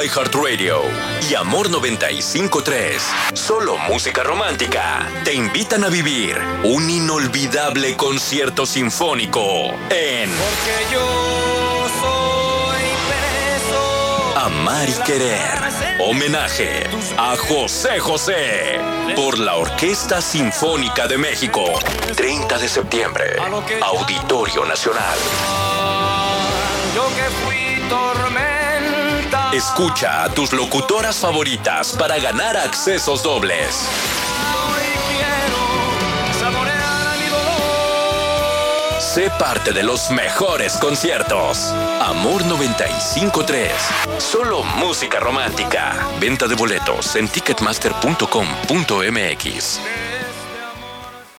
iHeartRadio y Amor 95.3, solo música romántica, te invitan a vivir un inolvidable concierto sinfónico en Porque yo soy preso. Amar y Querer. Homenaje a José José por la Orquesta Sinfónica de México. 30 de septiembre, Auditorio Nacional. Yo que fui tormenta. Escucha a tus locutoras favoritas para ganar accesos dobles. Hoy quiero saborear mi dolor. Sé parte de los mejores conciertos. Amor 95.3. Solo música romántica. Venta de boletos en ticketmaster.com.mx.